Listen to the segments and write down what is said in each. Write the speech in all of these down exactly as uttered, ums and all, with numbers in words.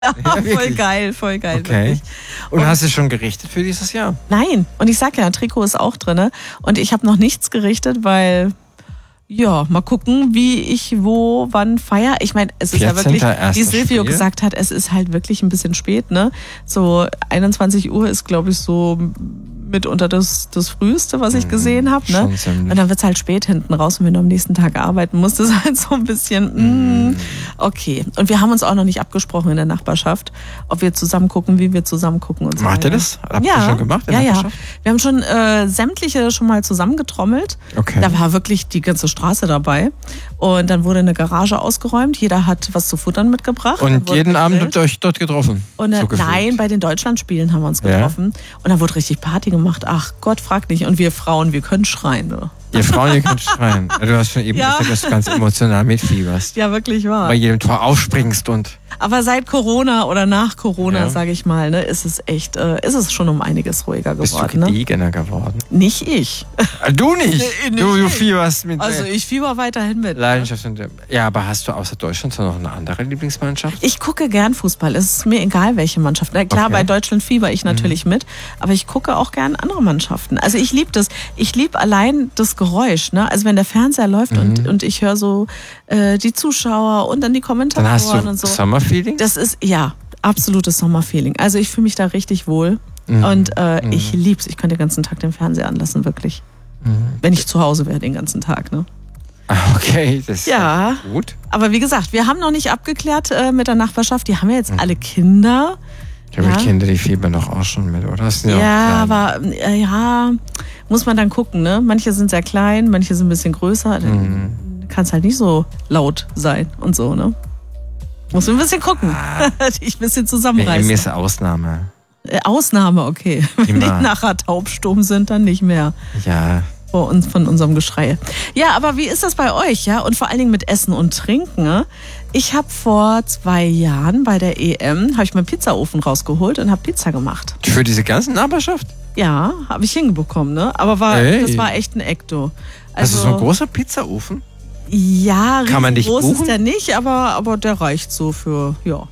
Ja, voll geil, voll geil. Okay. Wirklich. Und, und hast du schon gerichtet für dieses Jahr? Nein. Und ich sag ja, Trikot ist auch drin. Und ich habe noch nichts gerichtet, weil, ja, mal gucken, wie ich wo, wann feier. Ich meine, es ist ja wirklich, wie Silvio Spiel. gesagt hat, es ist halt wirklich ein bisschen spät, ne? So einundzwanzig Uhr ist, glaube ich, so mitunter das, das Früheste, was ich gesehen habe. Ne? Und dann wird es halt spät hinten raus, und wenn du am nächsten Tag arbeiten musst, ist halt so ein bisschen, mm, okay. Und wir haben uns auch noch nicht abgesprochen in der Nachbarschaft, ob wir zusammen gucken, wie wir zusammen gucken. Und so. Macht ihr das? Habt ja. ihr schon gemacht? Ja, ja. Wir haben schon äh, sämtliche schon mal zusammengetrommelt. Okay. Da war wirklich die ganze Straße dabei. Und dann wurde eine Garage ausgeräumt. Jeder hat was zu futtern mitgebracht. Und jeden Abend habt ihr euch dort getroffen? Und, äh, so nein, bei den Deutschlandspielen haben wir uns getroffen. Ja. Und dann wurde richtig Party gemacht. Ach Gott, frag nicht. Und wir Frauen, wir können schreien. Oder? Ihr Frauen, ihr könnt schreien. Du hast schon eben ja. gesagt, dass du ganz emotional mitfieberst. Ja, wirklich wahr. Bei jedem Tor aufspringst und... Aber seit Corona oder nach Corona, ja. sage ich mal, ne, ist es echt, äh, ist es schon um einiges ruhiger geworden. Bist du gediegener ne? geworden? Nicht ich. Du nicht? Nee, nicht du, du ich. fieberst mit... Also ich fieber weiterhin mit. Leidenschaft. Und, ja, aber hast du außer Deutschland noch eine andere Lieblingsmannschaft? Ich gucke gern Fußball. Es ist mir egal, welche Mannschaft. Na, klar, okay. Bei Deutschland fieber ich natürlich mhm. mit, aber ich gucke auch gern andere Mannschaften. Also ich liebe das. Ich liebe allein das Geräusch. Ne? Also wenn der Fernseher läuft mhm. und, und ich höre so äh, die Zuschauer und dann die Kommentatoren dann hast du und so. Sommerfeeling? Das ist, ja, absolutes Sommerfeeling. Also ich fühle mich da richtig wohl mhm. und äh, mhm. ich lieb's. Ich könnte den ganzen Tag den Fernseher anlassen, wirklich. Mhm. Wenn ich zu Hause wäre den ganzen Tag, ne? Okay, das ist ja gut. Aber wie gesagt, wir haben noch nicht abgeklärt äh, mit der Nachbarschaft. Die haben ja jetzt mhm. alle Kinder. Ich habe ja. Kinder, die fiebern doch auch schon mit, oder? Ja, ja aber äh, ja, muss man dann gucken, ne? Manche sind sehr klein, manche sind ein bisschen größer. Dann mhm. kann es halt nicht so laut sein und so, ne? Muss man ein bisschen gucken. Ah. Dich ein bisschen zusammenreißen. Mir ist eine Ausnahme. Äh, Ausnahme, okay. Wenn die nachher taubstumm sind, dann nicht mehr. Ja. Vor uns, von unserem Geschrei. Ja, aber wie ist das bei euch, ja? Und vor allen Dingen mit Essen und Trinken, ne? Ich habe vor zwei Jahren bei der E M, habe ich meinen Pizzaofen rausgeholt und habe Pizza gemacht. Für diese ganze Nachbarschaft? Ja, habe ich hinbekommen, ne? Aber war, hey. das war echt ein Ekto. Also, also so ein großer Pizzaofen? Ja, kann man dich groß buchen? Ist der nicht, aber, aber der reicht so für, ja.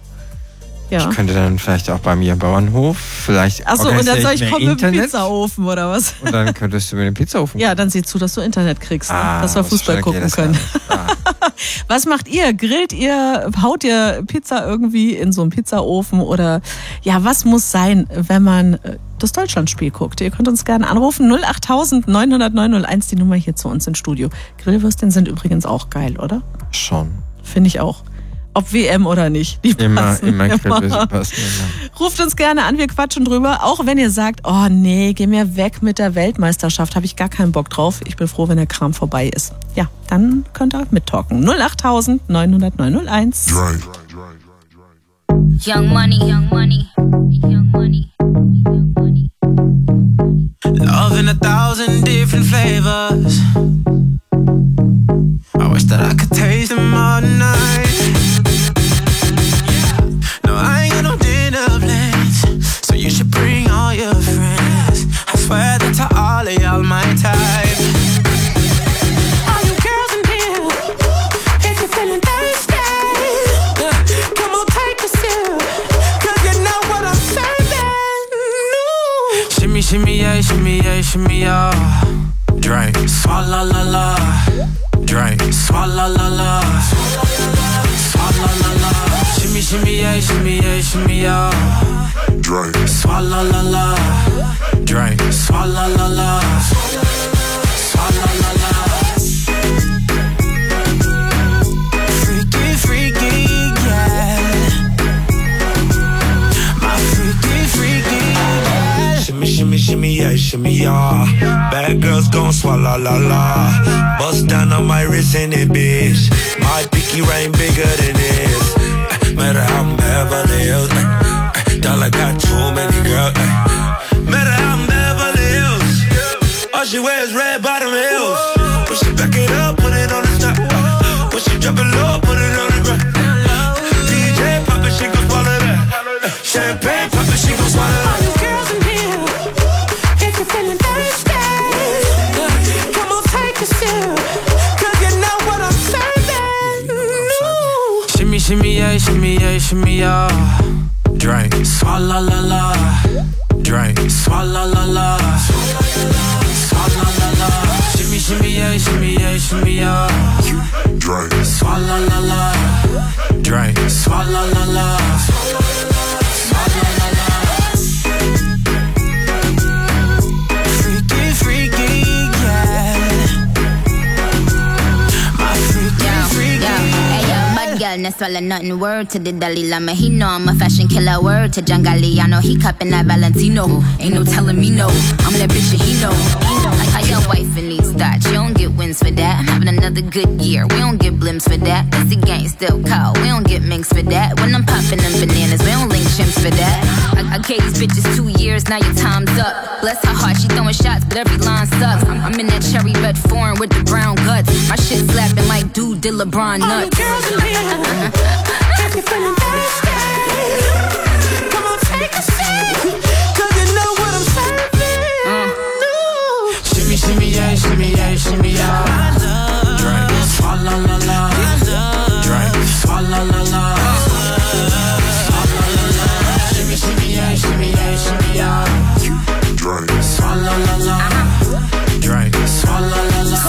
Ja. Ich könnte dann vielleicht auch bei mir im Bauernhof vielleicht. Achso, und dann soll ich kommen mit dem Pizzaofen oder was? Und dann könntest du mit dem Pizzaofen. Ja, dann sieh zu, dass du Internet kriegst, ne? ah, dass wir Fußball gucken können. Ah. Was macht ihr? Grillt ihr? Haut ihr Pizza irgendwie in so einen Pizzaofen? Oder ja, was muss sein, wenn man das Deutschlandspiel guckt? Ihr könnt uns gerne anrufen. null achttausend neunhundert neunhunderteins, die Nummer hier zu uns ins Studio. Grillwürstchen sind übrigens auch geil, oder? Schon. Finde ich auch. Ob W M oder nicht. Die immer, passen, immer, immer. Passen, immer. Ruft uns gerne an, wir quatschen drüber. Auch wenn ihr sagt, oh nee, geh mir weg mit der Weltmeisterschaft, habe ich gar keinen Bock drauf. Ich bin froh, wenn der Kram vorbei ist. Ja, dann könnt ihr mittalken. null achttausend neunhundert neunhunderteins. Young money, young money, young money, young money. Love in a thousand different flavors. I wish that I could taste them all night. No, I ain't got no dinner plans, so you should bring all your friends. I swear that to all of y'all my type. All you girls in here, if you're feeling thirsty, come on, take a sip, 'cause you know what I'm serving. No. Shimmy, shimmy, yeah, shimmy, yeah, shimmy, yeah. Drink, swalla la la. Drink, swalla la la. Swalla la la. Shimmy, shimmy, yeah, shimmy, yeah, shimmy, yeah. Drink, swalla la la. Drink, swalla la la. Swalla la la. Freaky, freaky, yeah. My freaky, freaky, yeah. Shimmy, shimmy, shimmy, yeah, shimmy, yeah. Bad girls gon' swalla la la. Bust down on my wrist in it, bitch. My pinky ring bigger than this. Matter how I'm Beverly Hills. Dollar got too many girls. Matter how I'm Beverly Hills. All she wears red bottom heels. When she back it up, put it on the top. When she drop it low, put it on the ground. D J pop it, she gon' swallow that. Champagne pop it, she gon' swallow that. All you girls in here, if you're feeling thirsty, come on, take a sip, 'cause you know what I'm serving. No. Shimmy, shimmy, yeah, shimmy, yeah, shimmy, yeah. drink, swalla la la, drink, swalla la la, swalla la la, shimmy shimmy yeah, shimmy yeah, shimmy yeah, drink, swalla la la, drink, swalla la la, swalla la la. Freaky, freaky, yeah. My freaky, yeah, freaky. Yeah. Hey, yo, bad girl, no swallow nothing. Word to the Dalai Lama. He know I'm a fashion killer. Word to John Galliano. He cupping that Valentino. Ain't no telling me no. I'm that bitch that he know. He know. I, I got wife and needs that. You don't get wins for that. I'm having another good year. We don't get blimps for that. That's the gang still call. We don't get minks for that. When I'm popping them bananas, we don't link chimps for that. I, I gave these bitches two years. Now your time's up. Bless her heart. She throwing shots, but every line sucks. I'm, I'm in that cherry red foreign with the brown guts. My shit slapping like dude did LeBron nuts. All the girls in here, if you're feeling thirsty, come on, take a sip, cause you know what I'm serving. Uh. No. Shimmy, shimmy, yeah, shimmy, yeah, shimmy, yeah. Drink, swalla la la. Drink, swalla la la. Swalla la la. Shimmy, shimmy, yeah, shimmy, yeah, shimmy, yeah. Drink, swalla la la. Drink, swalla la la.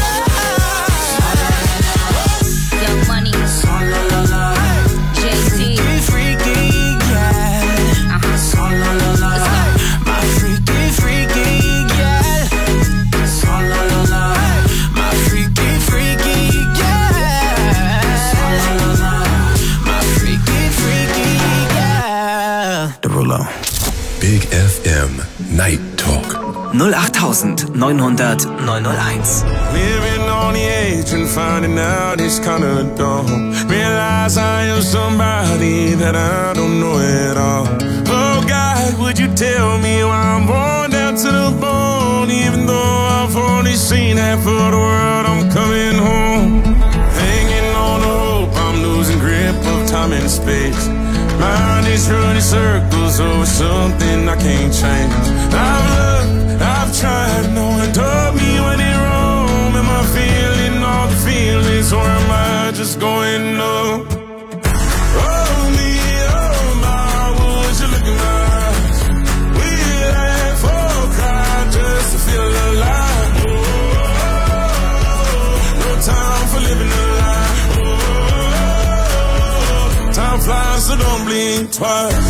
Young Money, swalla la la. Jay-Z, freaky, yeah. Uh-huh. Swalla la la. My freaky, freaky, yeah. Swalla la la. My freaky, freaky, yeah. Swalla la la. My freaky, freaky, yeah. Derulo. Big F M Night Talk. null acht neun hundert neun null eins. Living on the edge and finding out it's kinda dumb. Realize I am somebody that I don't know at all. Oh God, would you tell me why I'm born down to the bone? Even though I've only seen half of the world, I'm coming home. Hanging on the hope, I'm losing grip of time and space. Mind is running circles over something I can't change. I've looked, I've tried, no one told me when it wrong. Am I feeling all the feelings, or am I just going numb? Oh me, oh my, would you look in my eyes? We laugh or cry just to feel alive. Oh, no time for living a lie. Oh, time flies, so don't blink twice.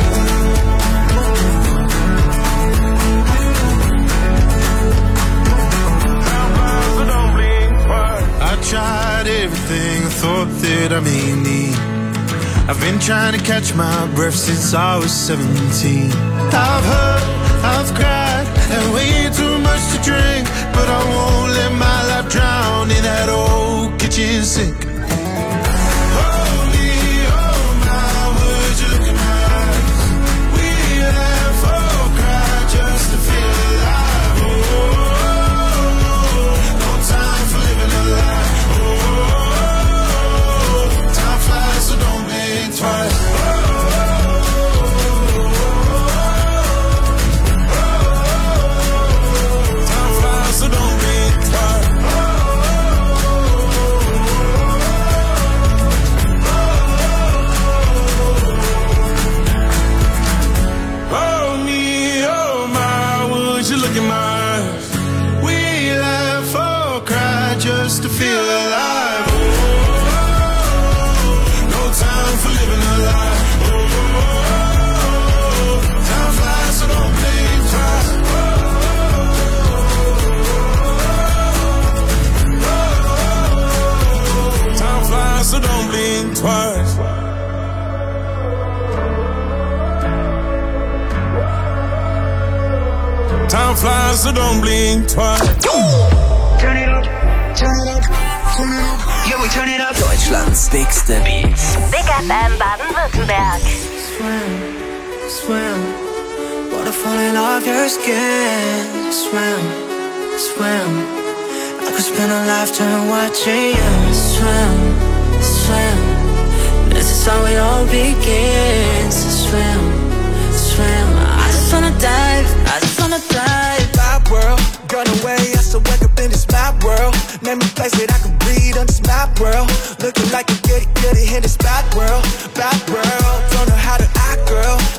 I tried everything I thought that I may need. I've been trying to catch my breath since I was seventeen. I've hurt, I've cried, and way too much to drink, but I won't let my life drown in that old kitchen sink. Time flies, so don't blink twice. Turn it up, turn it up, turn it up. Yeah, we turn it up. Deutschlands dickste Beats. Big F M Baden-Württemberg. Swim, swim. Water falling off your skin. Swim, swim. I could spend a lifetime watching you. Swim, swim. This is how it all begins. Swim, swim. I just wanna dive, I just wanna dive. Vibe world, run away, I still wake up in this map world. Name a place that I can breathe on this map world. Looking like a goody goody in this bad world, bad world. Don't know how to act, girl.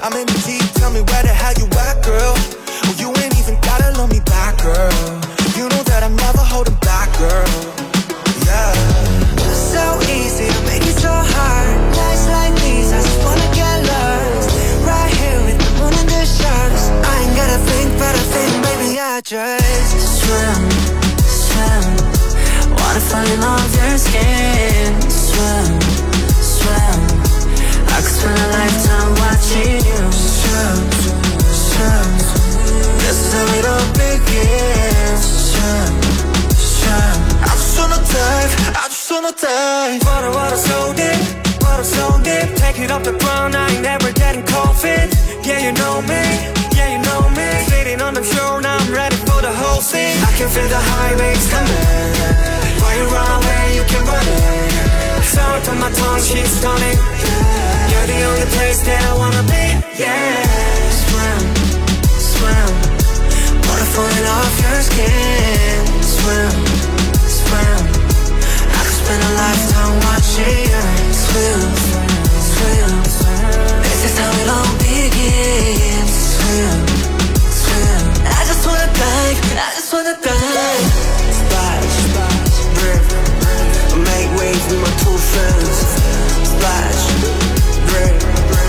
I'm in the deep, tell me where the hell you at, girl. Oh, you ain't even gotta love me back, girl. You know that I'm never holding back, girl. Yeah. So easy to make it so hard. Nights like these, I just wanna get lost. Right here with the moon and the stars. I ain't gotta think, but I think, baby, I just swim, swim. Wanna fall in love with your skin. Swim, swim. I could spend a lifetime watching you swim, swim. This is how it all begins. Swim, swim. I just wanna dive, I just wanna dive. Water, water so deep, water so deep. Take it off the ground, I ain't never getting cold feet. Yeah, you know me, yeah, you know me. Sitting on the shore, now I'm ready for the whole scene. I can feel the high waves coming. Why you run away, you can run it. Sound on my tongue, she's stunning. You're the only place that I wanna be. Yeah, swim, swim. Water falling off your skin. Swim, swim. I could spend a lifetime watching you swim, swim. This is how it all begins. Swim, swim. I just wanna dive, I just wanna dive. Splash, splash, drip. Make waves with my two friends. Splash, drip.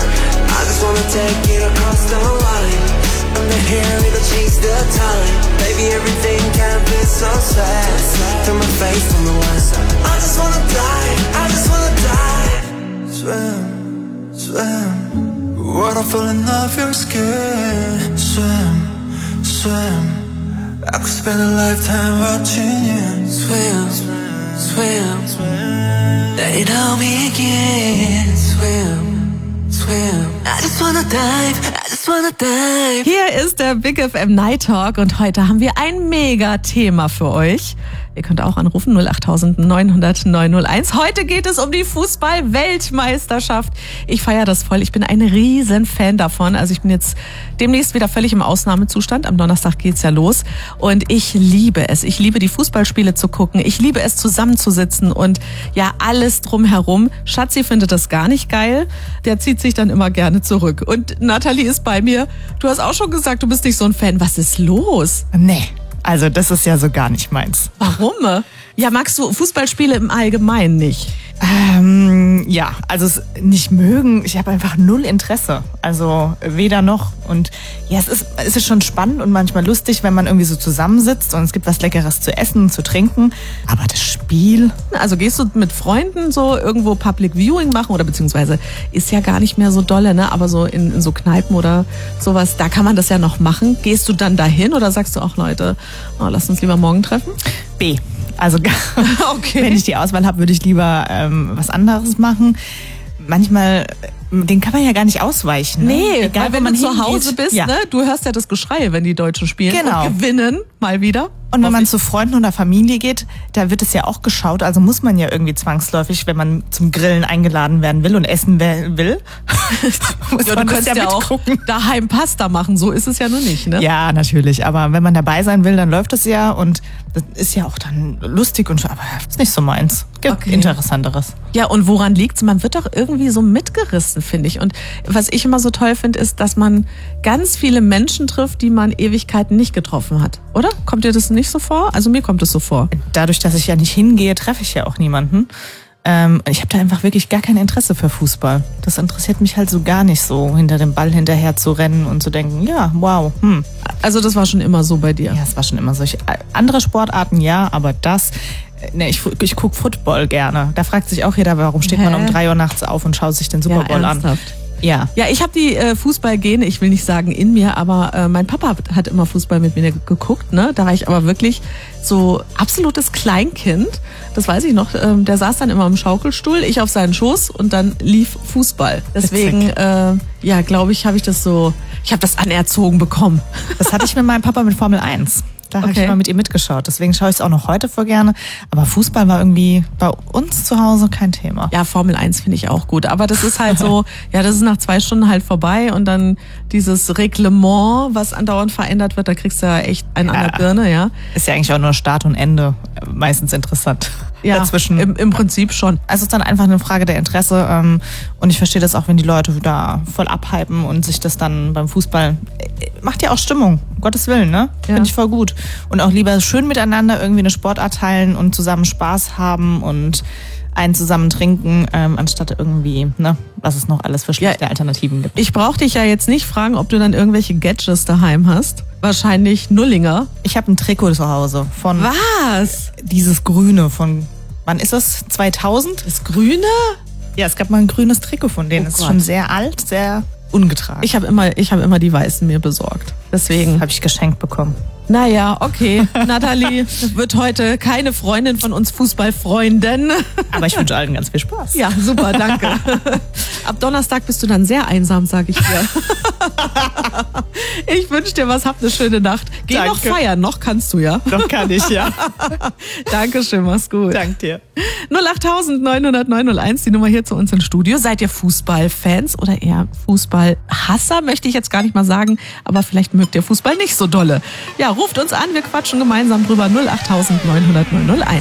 I just wanna take it across the line. Under here, it'll change the time. Baby, everything can be so sad. Turn my face from the west. I just wanna die, I just wanna die. Swim, swim. Water falling off your skin. Swim, swim. I could spend a lifetime watching you swim, swim, swim. Let it all begin. Swim, swim. I just wanna dive, I just wanna dive. Hier ist der Big F M Night Talk und heute haben wir ein Mega-Thema für euch. Ihr könnt auch anrufen null acht neun hundert neun null eins. Heute geht es um die Fußball-Weltmeisterschaft. Ich feiere das voll. Ich bin ein riesen Fan davon. Also ich bin jetzt demnächst wieder völlig im Ausnahmezustand. Am Donnerstag geht's ja los. Und ich liebe es. Ich liebe die Fußballspiele zu gucken. Ich liebe es, zusammenzusitzen und ja, alles drumherum. Schatzi findet das gar nicht geil. Der zieht sich dann immer gerne zurück. Und Nathalie ist bei mir. Du hast auch schon gesagt, du bist nicht so ein Fan. Was ist los? Nee. Also das ist ja so gar nicht meins. Warum? Ja, magst du Fußballspiele im Allgemeinen nicht? Ähm, ja, also es nicht mögen, ich habe einfach null Interesse. Also weder noch. Und ja, es ist, es ist schon spannend und manchmal lustig, wenn man irgendwie so zusammensitzt und es gibt was Leckeres zu essen und zu trinken. Aber das Spiel... Also gehst du mit Freunden so irgendwo Public Viewing machen oder beziehungsweise ist ja gar nicht mehr so dolle, ne? Aber so in, in so Kneipen oder sowas, da kann man das ja noch machen. Gehst du dann dahin oder sagst du auch, Leute, oh, lasst uns lieber morgen treffen? B. Also okay. Wenn ich die Auswahl habe, würde ich lieber ähm, was anderes machen. Manchmal, den kann man ja gar nicht ausweichen. Ne? Nee, egal weil wenn man du zu hingeht, Hause bist, ja. ne, du hörst ja das Geschrei, wenn die Deutschen spielen genau. und gewinnen, mal wieder. Und wenn man zu Freunden oder Familie geht, da wird es ja auch geschaut. Also muss man ja irgendwie zwangsläufig, wenn man zum Grillen eingeladen werden will und essen will, muss ja, man du kannst ja, ja auch daheim Pasta machen. So ist es ja nur nicht, ne? Ja, natürlich. Aber wenn man dabei sein will, dann läuft es ja. Und das ist ja auch dann lustig und aber ist nicht so meins. Gibt okay. Interessanteres. Ja, und woran liegt's? Man wird doch irgendwie so mitgerissen, finde ich. Und was ich immer so toll finde, ist, dass man ganz viele Menschen trifft, die man Ewigkeiten nicht getroffen hat. Oder? Kommt dir das nicht so vor? Also mir kommt es so vor. Dadurch, dass ich ja nicht hingehe, treffe ich ja auch niemanden. Ähm, ich habe da einfach wirklich gar kein Interesse für Fußball. Das interessiert mich halt so gar nicht, so hinter dem Ball hinterher zu rennen und zu denken, ja, wow. Hm. Also das war schon immer so bei dir? Ja, es war schon immer so. Ich, andere Sportarten ja, aber das... Ne, ich, ich gucke Football gerne. Da fragt sich auch jeder, warum steht Hä? man um drei Uhr nachts auf und schaut sich den Super Bowl ja, an. Ja, ja, ich habe die äh, Fußballgene, ich will nicht sagen in mir, aber äh, mein Papa hat, hat immer Fußball mit mir geguckt, ne? Da war ich aber wirklich so absolutes Kleinkind. Das weiß ich noch. Ähm, der saß dann immer im Schaukelstuhl, ich auf seinen Schoß und dann lief Fußball. Deswegen, äh, ja, glaube ich, habe ich das so, ich habe das anerzogen bekommen. Das hatte ich mit meinem Papa mit Formel eins. Da habe okay. ich mal mit ihr mitgeschaut. Deswegen schaue ich es auch noch heute voll gerne. Aber Fußball war irgendwie bei uns zu Hause kein Thema. Ja, Formel eins finde ich auch gut. Aber das ist halt so, ja, das ist nach zwei Stunden halt vorbei. Und dann dieses Reglement, was andauernd verändert wird, da kriegst du ja echt einen ja. an der Birne, ja. Ist ja eigentlich auch nur Start und Ende meistens interessant. ja, dazwischen. Im, im Prinzip schon. Also es ist dann einfach eine Frage der Interesse ähm, und ich verstehe das auch, wenn die Leute da voll abhypen und sich das dann beim Fußball, macht ja auch Stimmung, um Gottes Willen, ne? Ja. Finde ich voll gut. Und auch lieber schön miteinander irgendwie eine Sportart teilen und zusammen Spaß haben und einen zusammen trinken, ähm, anstatt irgendwie, ne, was es noch alles für schlechte ja, Alternativen gibt. Ich brauche dich ja jetzt nicht fragen, ob du dann irgendwelche Gadgets daheim hast. Wahrscheinlich Nullinger. Ich habe ein Trikot zu Hause von... Was? Dieses Grüne von... Wann ist das? zweitausend? Das Grüne? Ja, es gab mal ein grünes Trikot von denen. Oh das ist schon sehr alt, sehr ungetragen. Ich habe immer, ich hab immer die Weißen mir besorgt. Deswegen habe ich geschenkt bekommen. Naja, okay. Nathalie wird heute keine Freundin von uns Fußballfreunden. Aber ich wünsche allen ganz viel Spaß. Ja, super, danke. Ab Donnerstag bist du dann sehr einsam, sag ich dir. Ich wünsche dir was, hab eine schöne Nacht. Geh danke. Noch feiern, noch kannst du ja. Noch kann ich, ja. Dankeschön, mach's gut. Danke dir. null acht neun null null neun null eins, die Nummer hier zu uns ins Studio. Seid ihr Fußballfans oder eher Fußballhasser, möchte ich jetzt gar nicht mal sagen, aber vielleicht mögt ihr Fußball nicht so dolle. Ja, ruft uns an, wir quatschen gemeinsam drüber. null acht neun null null null eins.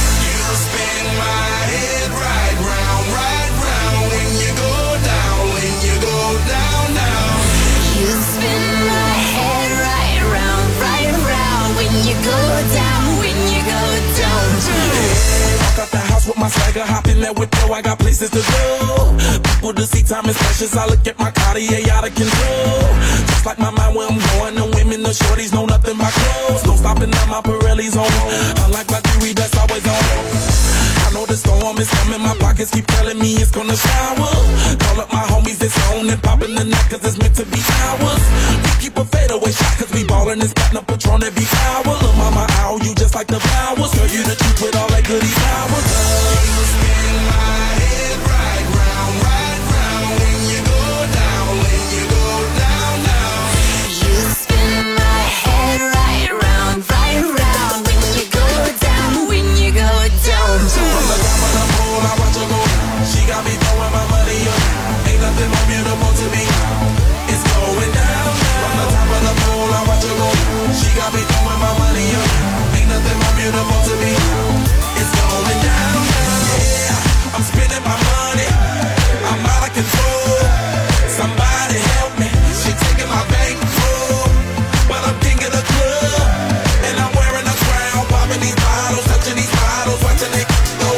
With my swagger, hop in there with yo, I got places to go. People to see, time is precious. I look at my Cartier out of control. Just like my mind where I'm going, the women, the shorties know nothing but clothes. No stopping at my Pirelli's on. Unlike my jewelry that's always on. I know the storm is coming, my pockets keep telling me it's gonna shower. Call up my homies, it's on and popping the night cause it's meant to be ours. We keep a fadeaway shot cause we ballin' and spatting up Patron every hour. Look mama, ow, you just like the flowers. Girl, you the truth with all that goody powers. You spin my head right round, right round when you go down, when you go down, down. You spin my head right round, right round when you go down, when you go down. From the top of the moon, I watch her go. She got me throwing my money up. Ain't nothing more beautiful to me. It's going down. From the top of the moon, I watch her go. She got me throwing my money up. Ain't nothing more beautiful to me. It's going down. Yeah, I'm spending my money. I'm out of control. Somebody help me. She taking my bankroll. But I'm king of the club. And I'm wearing a crown. Popping these bottles, touching these bottles, watching it go.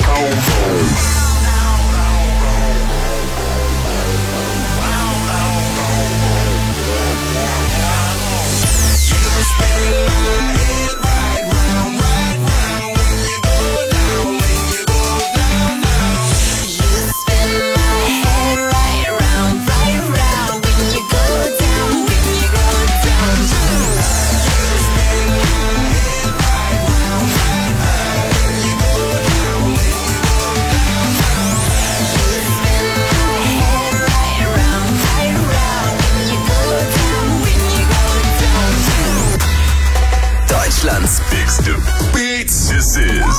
Deutschlands biggest beats. This is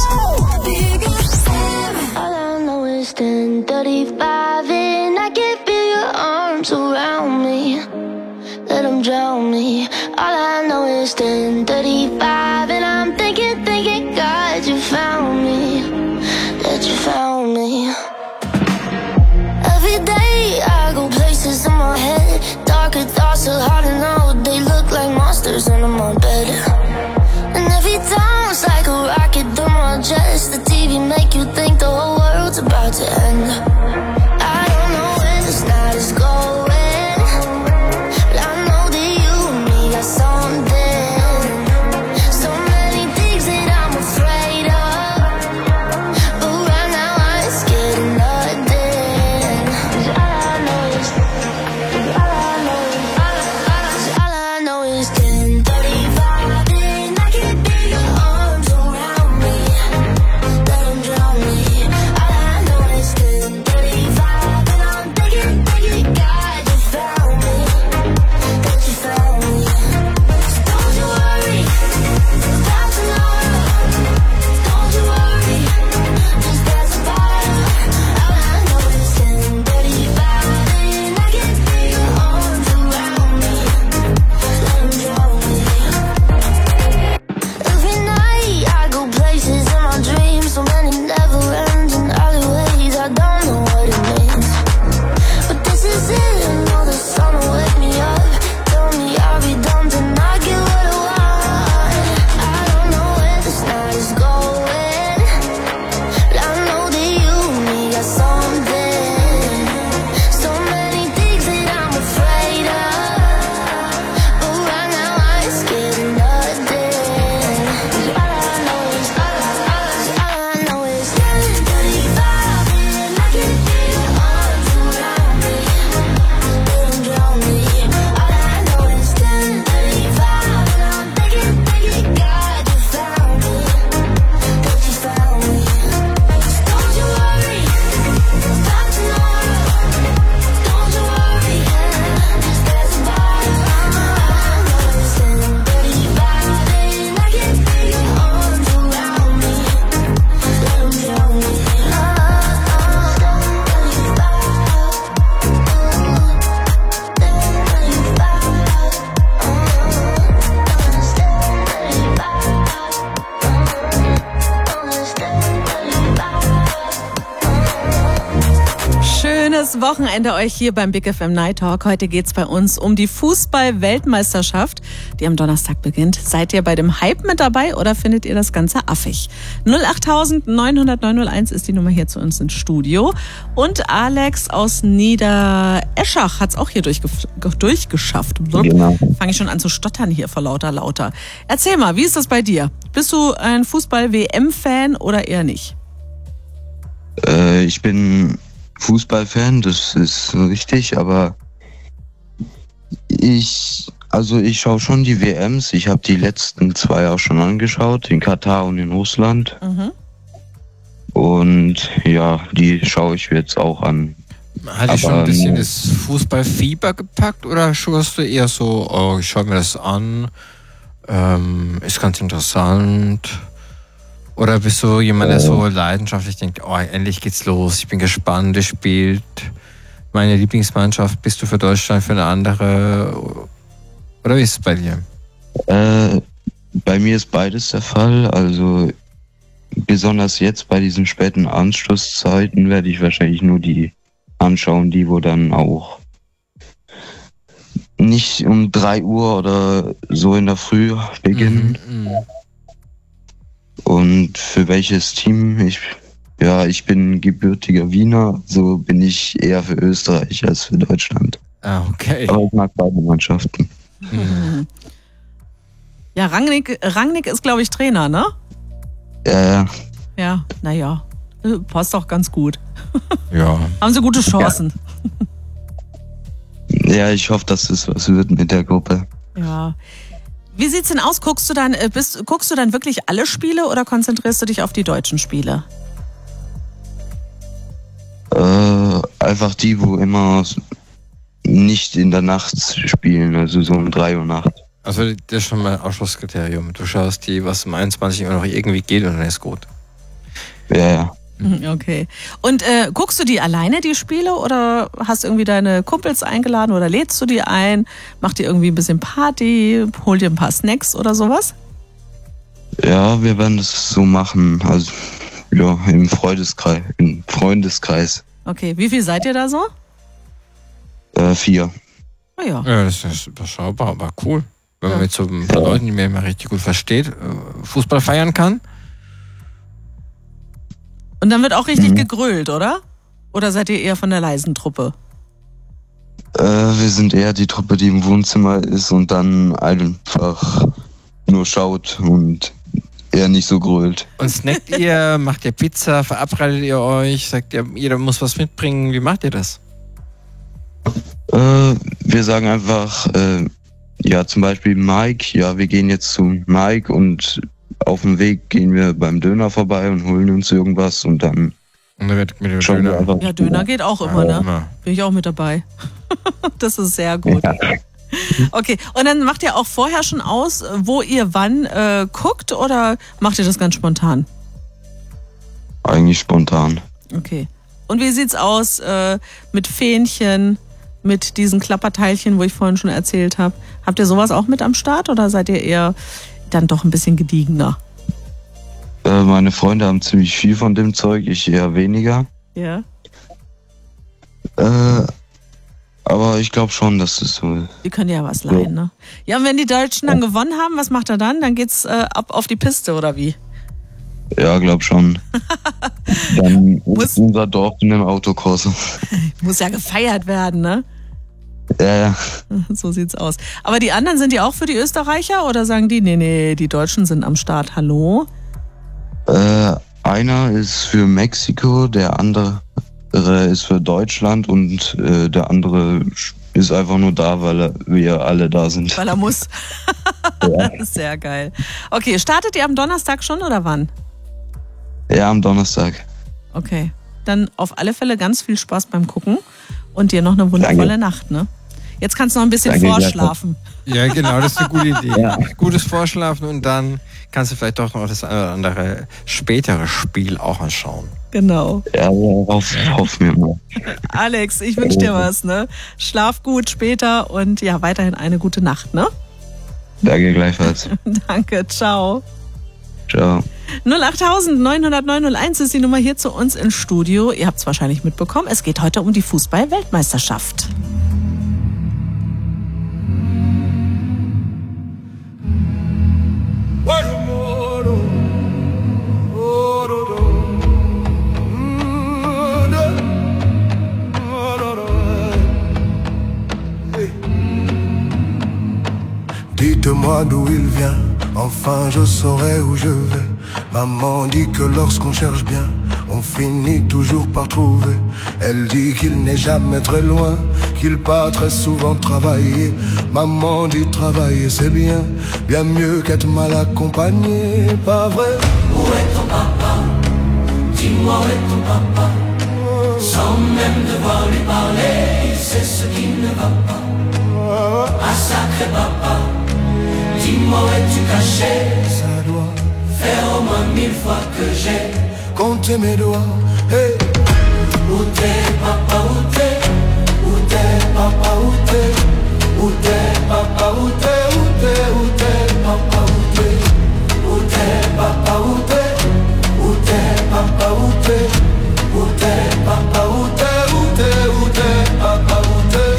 All I know is ten thirty-five and I can feel your arms around me. Let them drown me. All I know is ten thirty-five and I'm thinking, thinking, God, you found me. That you found me. Every day I go places in my head. Darker thoughts are hard to know. They look like monsters under my bed. And every time it's like a rocket through my chest. The T V make you think the whole world's about to end. I don't know where this night is going, but I know that you and me got something. So many things that I'm afraid of, but right now I ain't scared of nothing. 'Cause all I know is, all I know is, all I know is ten thirty-five. Wochenende euch hier beim Big F M Night Talk. Heute geht's bei uns um die Fußball-Weltmeisterschaft, die am Donnerstag beginnt. Seid ihr bei dem Hype mit dabei oder findet ihr das Ganze affig? null acht neun null null neun null eins ist die Nummer hier zu uns ins Studio. Und Alex aus Niedereschach hat's auch hier durchgef- durchgeschafft. Genau. Fange ich schon an zu stottern hier vor lauter lauter. Erzähl mal, wie ist das bei dir? Bist du ein Fußball-W M-Fan oder eher nicht? Äh, ich bin Fußballfan, das ist richtig, aber ich, also ich schaue schon die W Ms. Ich habe die letzten zwei auch schon angeschaut, in Katar und in Russland. Mhm. Und ja, die schaue ich jetzt auch an. Hat dich schon ein bisschen das Fußballfieber gepackt oder schaust du eher so, oh, ich schaue mir das an, ähm, ist ganz interessant? Oder bist du jemand, der so leidenschaftlich denkt, oh, endlich geht's los, ich bin gespannt, es spielt meine Lieblingsmannschaft, bist du für Deutschland, für eine andere? Oder wie ist es bei dir? Äh, bei mir ist beides der Fall. Also besonders jetzt bei diesen späten Anschlusszeiten werde ich wahrscheinlich nur die anschauen, die wo dann auch nicht um drei Uhr oder so in der Früh beginnen. Mhm, mh. Und für welches Team? Ich, ja, ich bin gebürtiger Wiener, so bin ich eher für Österreich als für Deutschland. Ah, okay. Aber ich mag beide Mannschaften. Mhm. Ja, Rangnick, Rangnick ist, glaube ich, Trainer, ne? Ja, ja. Ja, naja, passt auch ganz gut. Ja. Haben sie gute Chancen. Ja, ja, ich hoffe, dass es was wird mit der Gruppe. Ja. Wie sieht's denn aus? Guckst du dann, bist, guckst du dann wirklich alle Spiele oder konzentrierst du dich auf die deutschen Spiele? Äh, einfach die, wo immer nicht in der Nacht spielen, also so um drei Uhr Nacht. Also das ist schon mein Ausschlusskriterium. Du schaust die, was um einundzwanzig Uhr noch irgendwie geht und dann ist gut. Ja, ja. Okay. Und äh, guckst du die alleine, die Spiele, oder hast du irgendwie deine Kumpels eingeladen oder lädst du die ein? Macht ihr irgendwie ein bisschen Party? Hol dir ein paar Snacks oder sowas? Ja, wir werden das so machen. Also ja, im Freundeskreis. Im Freundeskreis. Okay, wie viel seid ihr da so? Äh, vier. Oh ja. Ja, das ist überschaubar, aber cool. Wenn man mit so ein paar Leuten, die man immer richtig gut versteht, Fußball feiern kann. Und dann wird auch richtig mhm. gegrölt, oder? Oder seid ihr eher von der leisen Truppe? Äh, wir sind eher die Truppe, die im Wohnzimmer ist und dann einfach nur schaut und eher nicht so grölt. Und snackt ihr, macht ihr Pizza, verabredet ihr euch, sagt ihr, jeder muss was mitbringen, wie macht ihr das? Äh, wir sagen einfach, äh, ja, zum Beispiel Mike, ja, wir gehen jetzt zu Mike und auf dem Weg gehen wir beim Döner vorbei und holen uns irgendwas und dann. Und dann wird mit dem schauen Döner. wir einfach. Ja, Döner geht auch immer, ja, ne? Immer. Bin ich auch mit dabei. Das ist sehr gut. Ja. Okay, und dann macht ihr auch vorher schon aus, wo ihr wann äh, guckt oder macht ihr das ganz spontan? Eigentlich spontan. Okay. Und wie sieht's aus äh, mit Fähnchen, mit diesen Klapperteilchen, wo ich vorhin schon erzählt habe? Habt ihr sowas auch mit am Start oder seid ihr eher dann doch ein bisschen gediegener? Äh, meine Freunde haben ziemlich viel von dem Zeug, ich eher weniger. Ja. Äh, aber ich glaube schon, dass es so ist. Die können ja was leihen, ja. Ne? Ja, und wenn die Deutschen dann gewonnen haben, was macht er dann? Dann geht's äh, ab auf die Piste, oder wie? Ja, glaub schon. Dann ist unser Dorf in einem Autokorso. Muss ja gefeiert werden, ne? Ja, ja. So sieht's aus. Aber die anderen, sind die auch für die Österreicher oder sagen die, nee, nee, die Deutschen sind am Start, hallo? Äh, einer ist für Mexiko, der andere ist für Deutschland und äh, der andere ist einfach nur da, weil wir alle da sind. Weil er muss. Ja. Sehr geil. Okay, startet ihr am Donnerstag schon oder wann? Ja, am Donnerstag. Okay, dann auf alle Fälle ganz viel Spaß beim Gucken und dir noch eine wundervolle Danke. Nacht, ne? Jetzt kannst du noch ein bisschen Danke, vorschlafen. Ja, genau, das ist eine gute Idee. Ja. Gutes Vorschlafen und dann kannst du vielleicht doch noch das eine oder andere spätere Spiel auch anschauen. Genau. Ja, darauf hoffen wir mal. Alex, ich wünsche dir was, ne? Schlaf gut später und ja, weiterhin eine gute Nacht, ne? Danke gleichfalls. Danke, ciao. Ciao. null acht neun null null neun null eins ist die Nummer hier zu uns ins Studio. Ihr habt es wahrscheinlich mitbekommen, es geht heute um die Fußball-Weltmeisterschaft. Dites-moi d'où il vient, enfin je saurai où je vais. Maman dit que lorsqu'on cherche bien, on finit toujours par trouver. Elle dit qu'il n'est jamais très loin, qu'il part très souvent travailler. Maman dit travailler c'est bien, bien mieux qu'être mal accompagné, pas vrai? Où est ton papa? Dis-moi où est ton papa? Sans même devoir lui parler, il sait ce qui ne va pas. Ah sacré papa, dis-moi où es-tu caché? Ça doit faire au moins mille fois que j'ai compté mes doigts. Hey. Où t'es papa, où t'es? Où t'es papa, où t'es? Où t'es papa, où t'es? Où t'es, où t'es papa, où t'es? Où t'es papa, où t'es? Où t'es papa, où t'es? Où t'es papa, où t'es? Où t'es, où t'es papa, où t'es?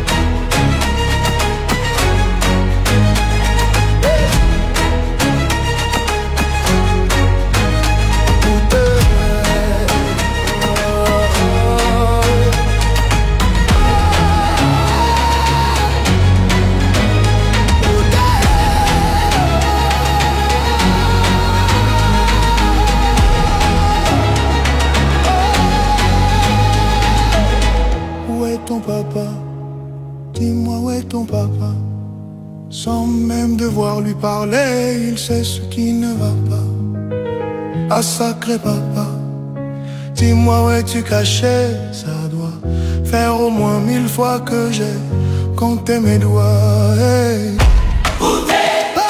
Ton papa, dis-moi où est ton papa? Sans même devoir lui parler, il sait ce qui ne va pas. Ah sacré papa, dis-moi où es-tu caché? Ça doit faire au moins mille fois que j'ai compté mes doigts. Hey. Où t'es?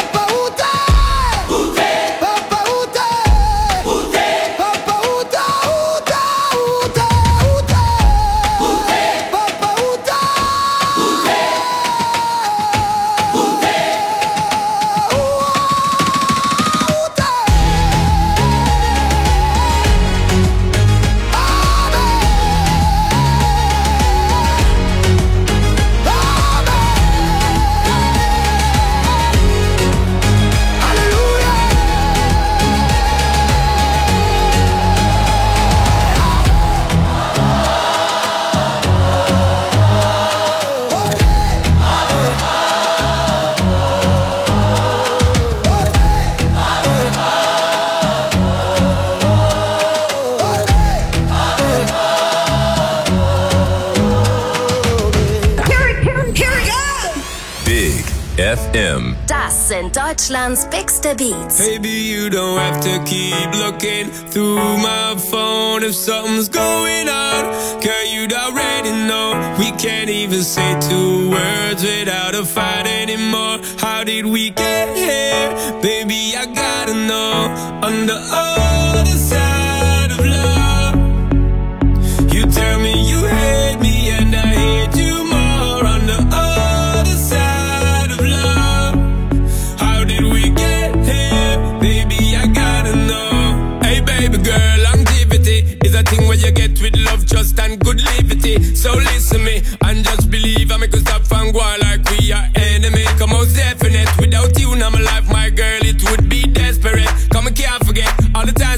F M. Das sind Deutschlands bigste Beats. Baby, you don't have to keep looking through my phone if something's going on. Girl, you'd already know. We can't even say two words without a fight anymore. How did we get here? Baby, I gotta know. On the other side of love, you tell me you hate me and I hate you more. On the other side of love, how did we get here? Baby, I gotta know. Hey baby girl, longevity is a thing where you get with love, trust and good liberty. So listen me and just believe I make us stop and go like we are enemy. Come out definite, without you now my life, my girl, it would be desperate. Come and can't forget all the time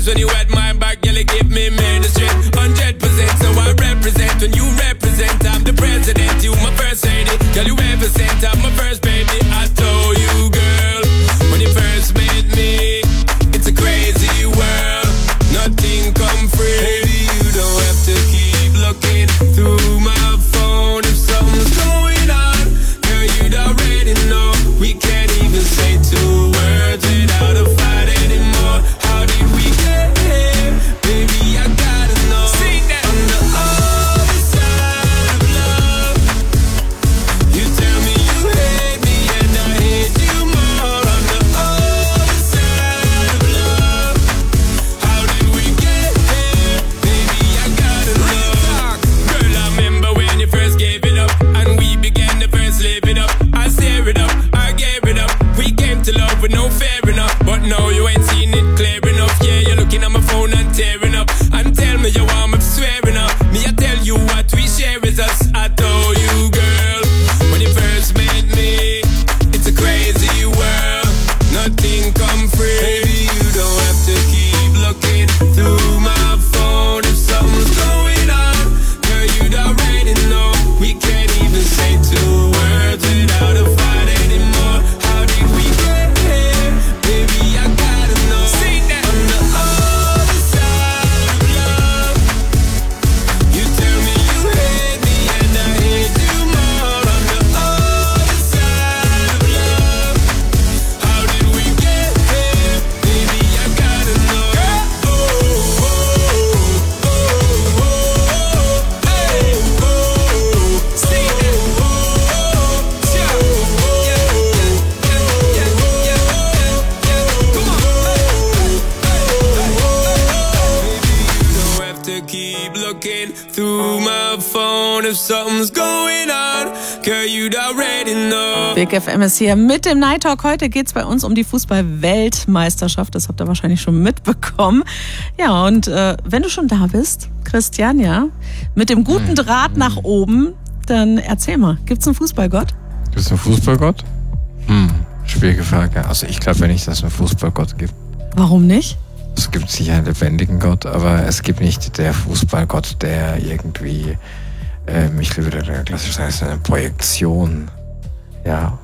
phone if something's going on. Girl, you'd already know. Big F M ist hier mit dem Night Talk. Heute geht's bei uns um die Fußball-Weltmeisterschaft. Das habt ihr wahrscheinlich schon mitbekommen. Ja, und äh, wenn du schon da bist, Christian, ja, mit dem guten Draht nach oben, dann erzähl mal, gibt's einen Fußballgott? Gibt's einen Fußballgott? Hm, schwierige Frage. Also ich glaube ja nicht, dass es einen Fußballgott gibt. Warum nicht? Es gibt sicher einen lebendigen Gott, aber es gibt nicht der Fußballgott, der irgendwie, ähm, ich würde da klassisch sagen, eine Projektion. Ja.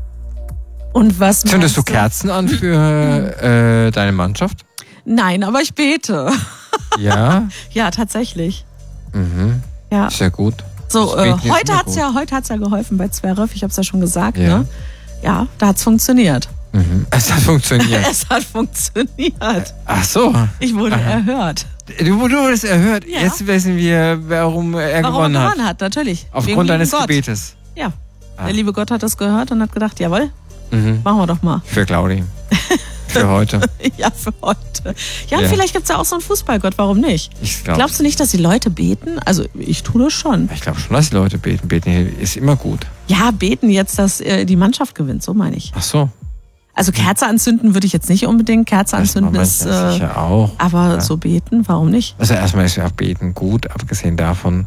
Und was Zündest du Kerzen an für äh, deine Mannschaft? Nein, aber ich bete. Ja? Ja, tatsächlich. Mhm. Ja. Sehr gut. So, äh, heute hat's ja, heute hat's ja geholfen bei Zverev. Ich habe es ja schon gesagt, ja. ne? Ja, da hat's funktioniert. Mhm. Es hat funktioniert. Es hat funktioniert. Ach so. Ich wurde Aha. erhört. Du, du wurdest erhört. Ja. Jetzt wissen wir, warum er warum gewonnen er hat. gewonnen hat, natürlich. Aufgrund deines Gott. Gebetes. Ja. Ah. Der liebe Gott hat das gehört und hat gedacht, jawohl, mhm. machen wir doch mal. Für Claudi. Für heute. Ja, für heute. Ja, ja. vielleicht gibt's ja auch so einen Fußballgott, warum nicht? Ich glaub, Glaubst du nicht, dass die Leute beten? Also ich tue das schon. Ich glaube schon, dass die Leute beten. Beten ist immer gut. Ja, beten jetzt, dass äh, die Mannschaft gewinnt, so meine ich. Ach so. Also Kerze anzünden würde ich jetzt nicht unbedingt. Kerze anzünden ist, äh, sicher auch. aber ja. so beten, warum nicht? Also erstmal ist ja Beten gut, abgesehen davon,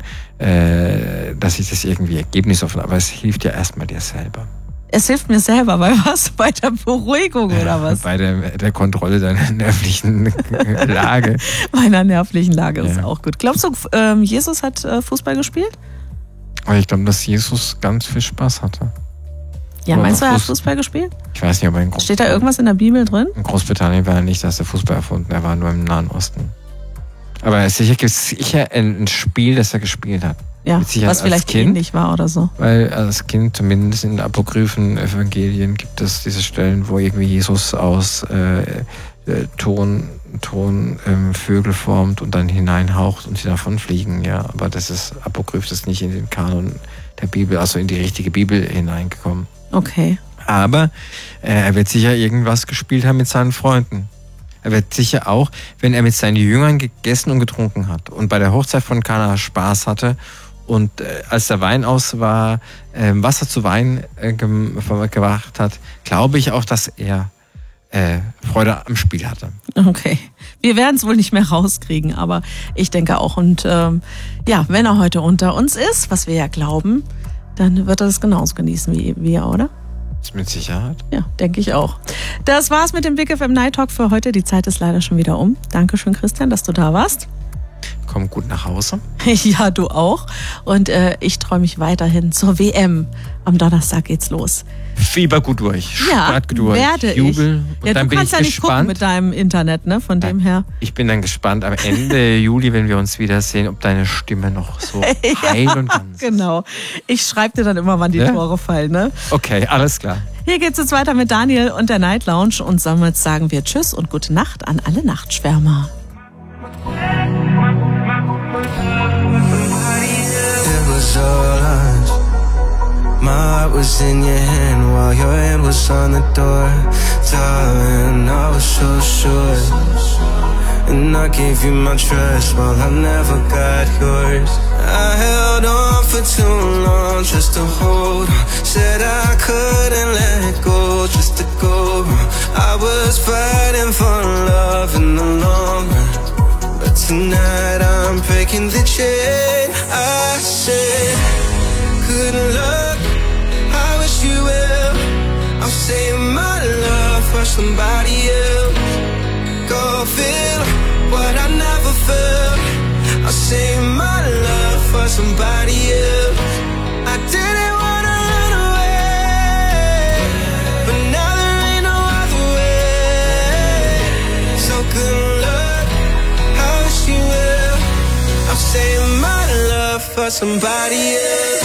äh, dass ich das irgendwie ergebnisoffen, aber es hilft ja erstmal dir selber. Es hilft mir selber, bei was? Bei der Beruhigung oder was? Bei der, der Kontrolle deiner nervlichen Lage. Meiner nervlichen Lage ist ja. auch gut. Glaubst du, ähm, Jesus hat äh, Fußball gespielt? Aber ich glaube, dass Jesus ganz viel Spaß hatte. Ja, aber meinst du, er hat Fußball gespielt? Ich weiß nicht, aber in Großbritannien. Steht da irgendwas in der Bibel drin? In Großbritannien war er nicht, dass er Fußball erfunden, er war nur im Nahen Osten. Aber sicher gibt es sicher ein Spiel, das er gespielt hat. Ja, was vielleicht kind, ähnlich war oder so. Weil als Kind, zumindest in den apokryphen Evangelien, gibt es diese Stellen, wo irgendwie Jesus aus äh, äh, Ton, Ton ähm, Vögel formt und dann hineinhaucht und sie davon fliegen. Ja, aber das ist apokryph, das ist nicht in den Kanon der Bibel, also in die richtige Bibel hineingekommen. Okay. Aber äh, er wird sicher irgendwas gespielt haben mit seinen Freunden. Er wird sicher auch, wenn er mit seinen Jüngern gegessen und getrunken hat und bei der Hochzeit von Kana Spaß hatte und äh, als der Wein aus war, äh, Wasser zu Wein äh, gemacht hat, glaube ich auch, dass er äh, Freude am Spiel hatte. Okay. Wir werden es wohl nicht mehr rauskriegen, aber ich denke auch. Und ähm, ja, wenn er heute unter uns ist, was wir ja glauben, dann wird er es genauso genießen wie wir, oder? Mit Sicherheit. Ja, denke ich auch. Das war's mit dem Big F M Night Talk für heute. Die Zeit ist leider schon wieder um. Dankeschön, Christian, dass du da warst. Komm gut nach Hause. Ja, du auch. Und äh, ich träume mich weiterhin zur W M. Am Donnerstag geht's los. Fieber gut durch. Ja, Start durch. werde Jubel. ich. Ja, dann du bin kannst ich ja nicht gespannt. gucken mit deinem Internet, ne? Von dem her. Ich bin dann gespannt am Ende Juli, wenn wir uns wiedersehen, ob deine Stimme noch so heil ja, und ganz ist. Genau. Ich schreibe dir dann immer, wann die ja? Tore fallen, ne? Okay, alles klar. Hier geht's jetzt weiter mit Daniel und der Night Lounge und somit sagen wir Tschüss und gute Nacht an alle Nachtschwärmer. My heart was in your hand while your hand was on the door. Darling, I was so sure. And I gave you my trust while I never got yours. I held on for too long just to hold on. Said I couldn't let go just to go. I was fighting for love in the long run. But tonight I'm breaking the chain. I said, good luck, I wish you well. I'm saying my love for somebody else. Go feel what I never felt. I'll save my love for somebody else. I didn't wanna run away, but now there ain't no other way. So good luck, I wish you well. I'll save my love for somebody else.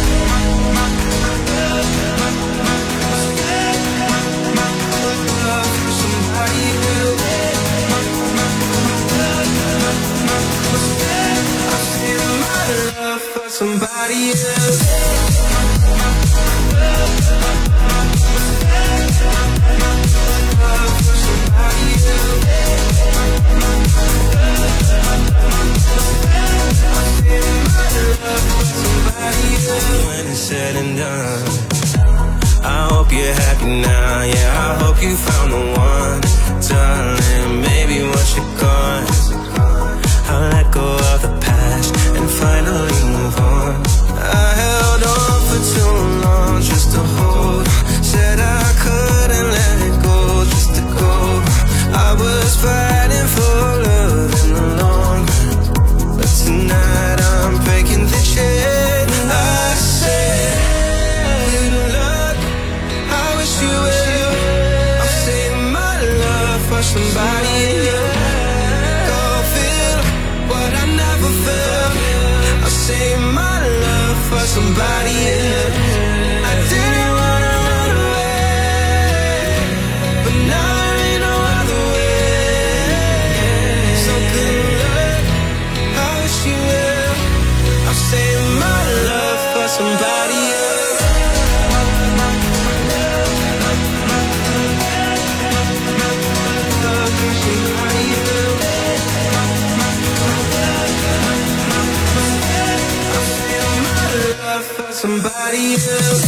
Somebody else. Somebody else. I hope you're happy now, yeah, I hope you found the one. Darling, maybe once you're gone, I'll let go of the past and finally move on. I held on for too long just to hold. Said I couldn't let it go, just to go. I was fighting for love in the long run, but tonight I'm breaking the chain. I said, good luck, I wish you well. I'm saving my love for somebody else. Go feel what I never felt. I'll save my love for somebody else. I didn't wanna run away, but now there ain't no other way. So good luck, I wish you well. I'll save my love for somebody else. For somebody else.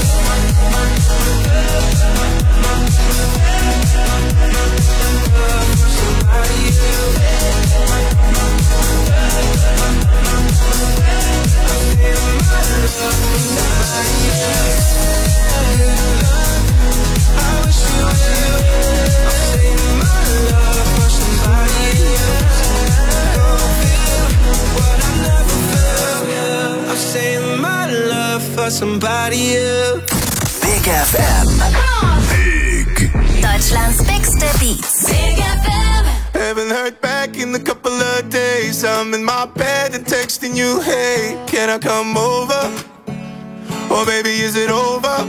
For somebody else. Big F M. Big. Deutschlands bigste Beats. Big F M. Haven't heard back in a couple of days. I'm in my bed and texting you, hey, can I come over? Or baby, is it over?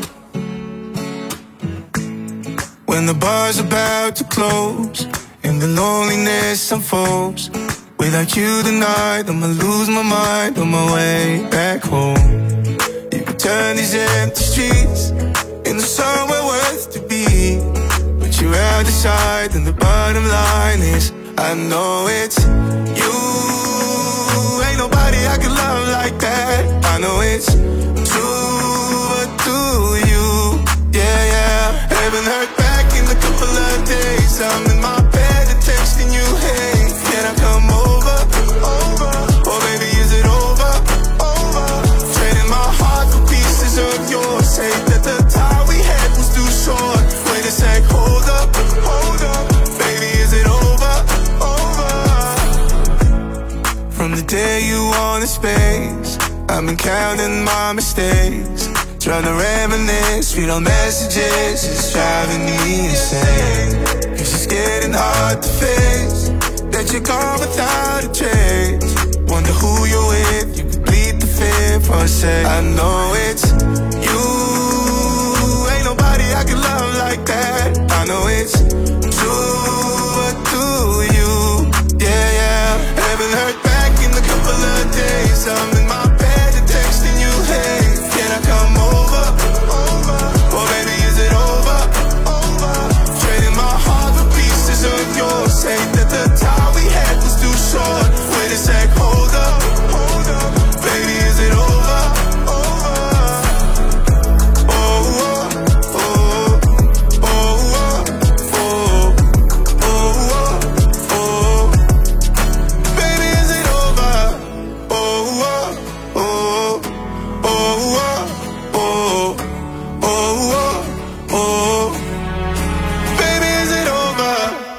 When the bar's about to close and the loneliness unfolds, without you tonight, I'ma lose my mind on my way back home. Turn these empty streets into somewhere worth to be, but you're out of sight, and the bottom line is I know it's you. Ain't nobody I can love like that. I know it's true, but do you? Yeah, yeah. Haven't heard back in a couple of days. I'm in my bed and texting you, hey, can I come over? Over. Or baby, is it over? Over. Trading my heart for pieces of yours. Say that the time we had was too short. Wait a sec, hold up, hold up. Baby, is it over? Over. From the day you wanted space, I've been counting my mistakes, trying to reminisce, read all messages, it's driving me insane. Cause it's getting hard to face that you're gone without a trace. Wonder who you're with, you complete the fear for a sec. I know it's you, ain't nobody I can love like that. I know it's true, but do you? Yeah, yeah. Haven't heard back in a couple of days. I'm in my bed and texting you, hey, can I come over? Over. Or baby, is it over? Over. Trading my heart for pieces of yours. Say that the time we had was too short. Wait a sec, hold up, hold up. Baby, is it over? Over. Oh, oh, oh, oh, oh, oh, oh, oh. Baby, is it over? Oh, oh, oh, oh, oh, oh, oh. Baby, is it over?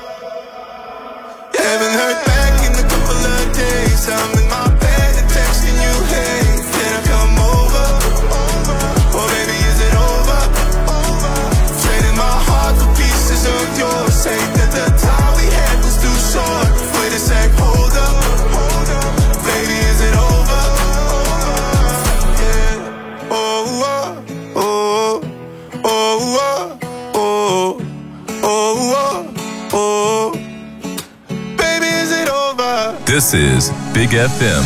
Haven't heard back in a couple of days. I'm in my bed and texting you, hey, can I come over? Over. Or baby, is it over? Over. Trading my heart for pieces of yours. Say that the time we had was too short. Wait a sec, hold up, hold up. Baby, is it over? Over. Yeah. Oh, oh, oh, oh, oh, oh, oh, oh. Baby, is it over? This is Big F M.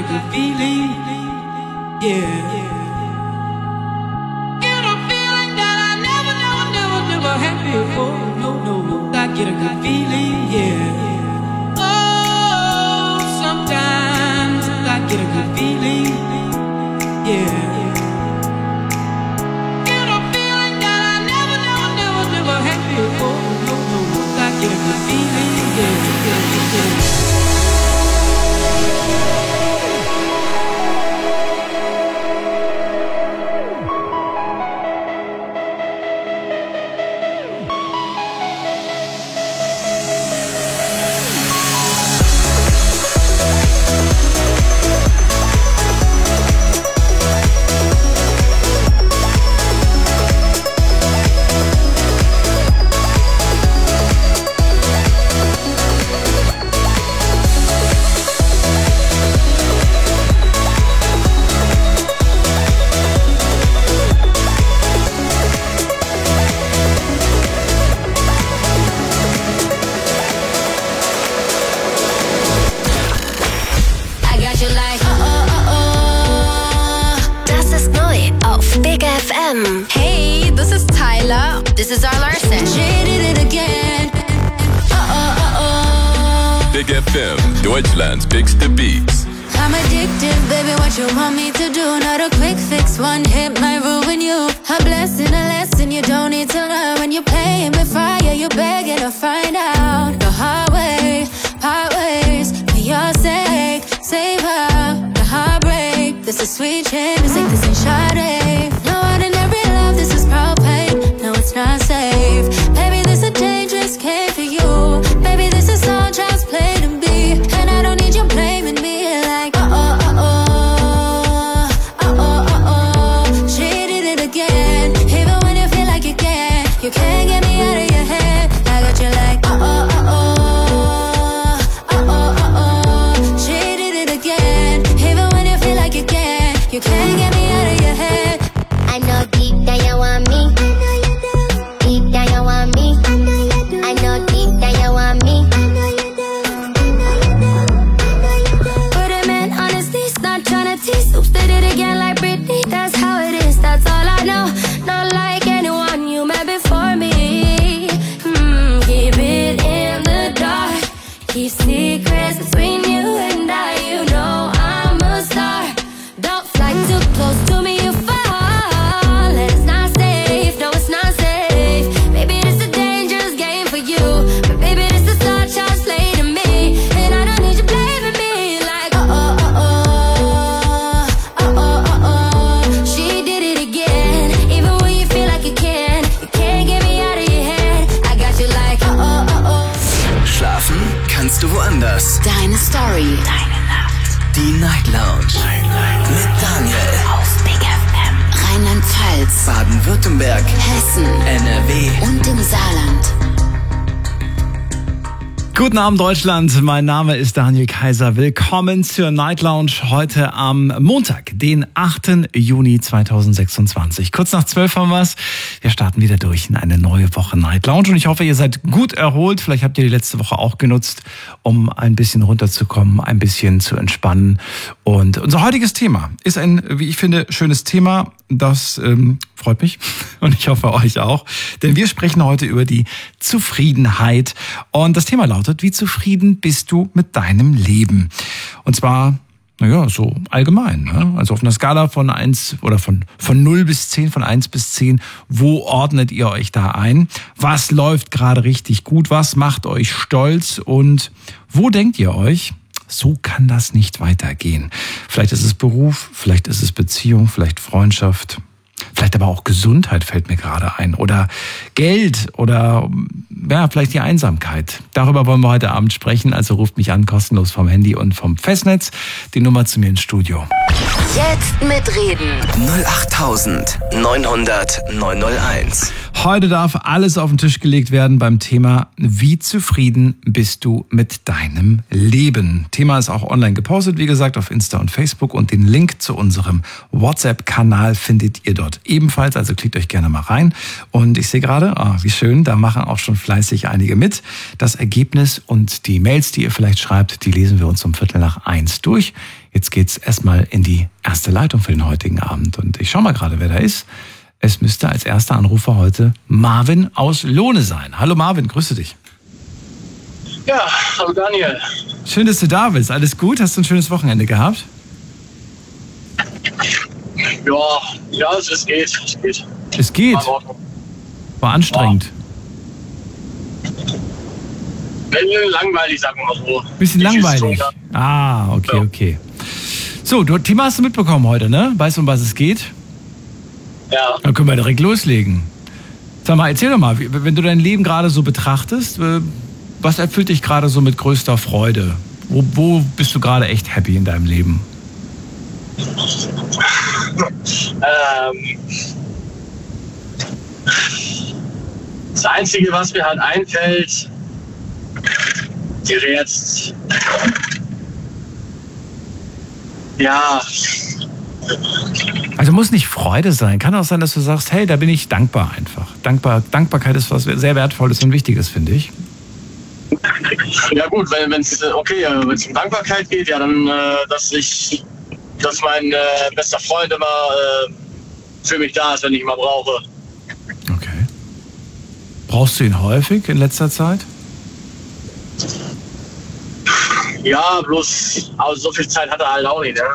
good feeling, yeah. Get a feeling that I never, never, never, never had before. No, no, no, I get a good feeling, yeah. Oh, sometimes I get a good feeling, yeah. Get a feeling that I never, never, never, never had before. No, no, no, I get a good feeling, yeah, yeah, yeah. Hey, this is Tyler. This is our Larson. She did it again. Uh-oh, uh-oh. Big F M, Deutschland's biggste Beats. I'm addicted, baby, what you want me to do? Not a quick fix, one hit might ruin you. A blessing, a lesson you don't need to learn. When you're playing with fire, you're begging to find out the hard way, part ways, for your sake. Save her, the heartbreak. This is sweet chin music, this ain't Sade. No ordinary love, this is propane. No, it's not safe. Baby, this a dangerous game for you. Baby, this is all child's play to be. And I don't need you blaming me like, uh-oh, uh-oh, uh-oh, uh-oh. She did it again. Even when you feel like you can't, you can't get me out of your head. I got you like, uh-oh, uh-oh, uh-oh, uh-oh. She did it again. Even when you feel like you can't, you can't get me out of your head. I know deep down you want me. I know you do. Deep down you want me. I know you do. I know deep down you want me. I know you do. I know you do. I know you do. But a man, honestly, is not tryna tease. Oops, did it again like Britney. That's how it is. That's all I know. Not like anyone you met before me. Hmm, keep it in the dark. Keep secrets between you and I. You know I'm a star. Don't fly too close to me, you fall. It's not safe, no, it's not safe. Baby, this a dangerous game for you. But baby, this is such a slay to me. And I don't need you blaming me like, uh-oh, uh-oh, uh-oh, uh-oh. She did it again. Even when you feel like you can, you can't get me out of your head. I got you like, uh-oh, uh-oh. Schlafen kannst du woanders. Deine Story. Deine Nacht. Die Night Lounge. Night, Night. Mit Daniel. Auf Big F M. Rheinland-Pfalz. Baden-Württemberg. Hessen. N R W. Und im Saarland. Guten Abend Deutschland, mein Name ist Daniel Kaiser. Willkommen zur Night Lounge heute am Montag, den achten Juni zweitausendsechsundzwanzig. Kurz nach zwölf haben wir's. Wir starten wieder durch in eine neue Woche Night Lounge und ich hoffe, ihr seid gut erholt. Vielleicht habt ihr die letzte Woche auch genutzt, um ein bisschen runterzukommen, ein bisschen zu entspannen. Und unser heutiges Thema ist ein, wie ich finde, schönes Thema. Das ähm, freut mich und ich hoffe euch auch, denn wir sprechen heute über die Zufriedenheit und das Thema lautet, wie zufrieden bist du mit deinem Leben? Und zwar, naja, so allgemein, ne? Also auf einer Skala von eins oder von, von null bis zehn, von eins bis zehn, wo ordnet ihr euch da ein? Was läuft gerade richtig gut? Was macht euch stolz? Und wo denkt ihr euch, so kann das nicht weitergehen? Vielleicht ist es Beruf, vielleicht ist es Beziehung, vielleicht Freundschaft, vielleicht aber auch Gesundheit fällt mir gerade ein oder Geld oder ja, vielleicht die Einsamkeit. Darüber wollen wir heute Abend sprechen, also ruft mich an, kostenlos vom Handy und vom Festnetz. Die Nummer zu mir ins Studio. Jetzt mitreden. null acht neun null null neun null eins. Heute darf alles auf den Tisch gelegt werden beim Thema, wie zufrieden bist du mit deinem Leben? Thema ist auch online gepostet, wie gesagt, auf Insta und Facebook und den Link zu unserem WhatsApp-Kanal findet ihr dort ebenfalls, also klickt euch gerne mal rein. Und ich sehe gerade, oh, wie schön, da machen auch schon fleißig einige mit. Das Ergebnis und die Mails, die ihr vielleicht schreibt, die lesen wir uns um Viertel nach eins durch. Jetzt geht's erstmal in die erste Leitung für den heutigen Abend. Und ich schau mal gerade, wer da ist. Es müsste als erster Anrufer heute Marvin aus Lohne sein. Hallo Marvin, grüße dich. Ja, hallo Daniel. Schön, dass du da bist. Alles gut? Hast du ein schönes Wochenende gehabt? Ja, ja, es, es geht. Es geht. Es geht? War anstrengend. Ja. Langweilig, sagen wir mal so. Bisschen langweilig? Ah, okay, ja. okay. So, du, Thema hast du mitbekommen heute, ne? Weißt du, um was es geht? Ja. Dann können wir direkt loslegen. Sag mal, erzähl doch mal, wenn du dein Leben gerade so betrachtest, was erfüllt dich gerade so mit größter Freude? Wo, wo bist du gerade echt happy in deinem Leben? ähm, das Einzige, was mir halt einfällt, wäre jetzt, ja. Also muss nicht Freude sein. Kann auch sein, dass du sagst, hey, da bin ich dankbar einfach. Dankbar, Dankbarkeit ist was sehr Wertvolles und Wichtiges, finde ich. Ja gut, wenn es okay, wenn es um Dankbarkeit geht, ja dann, äh, dass ich, dass mein äh, bester Freund immer äh, für mich da ist, wenn ich ihn mal brauche. Okay. Brauchst du ihn häufig in letzter Zeit? Ja, bloß, aber so viel Zeit hat er halt auch nicht, ne?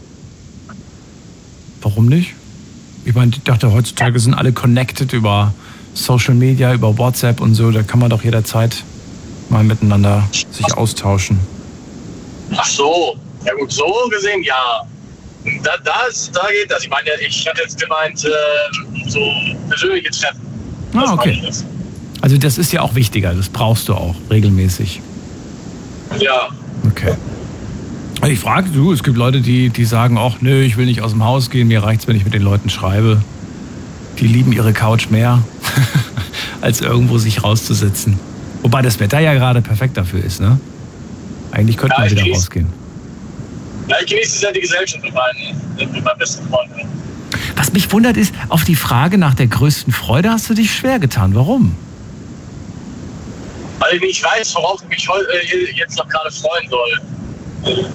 Warum nicht? Ich meine, ich dachte, heutzutage sind alle connected über Social Media, über WhatsApp und so. Da kann man doch jederzeit mal miteinander sich austauschen. Ach so, ja gut, so gesehen, ja. Da, das, da geht das. Ich meine, ich hatte jetzt gemeint, äh, so persönliche Treffen. Ah, okay. Also das ist ja auch wichtiger, das brauchst du auch regelmäßig. Ja. Okay. Also ich frage, du, es gibt Leute, die, die sagen auch, nö, ich will nicht aus dem Haus gehen, mir reicht's, wenn ich mit den Leuten schreibe. Die lieben ihre Couch mehr, als irgendwo sich rauszusetzen. Wobei das Wetter ja gerade perfekt dafür ist, ne? Eigentlich könnte ja, man wieder genieße, rausgehen. Ja, ich genieße sehr die Gesellschaft mit meinen, mit meinen besten Freunden. Was mich wundert ist, auf die Frage nach der größten Freude hast du dich schwer getan. Warum? Weil ich nicht weiß, worauf ich mich jetzt noch gerade freuen soll.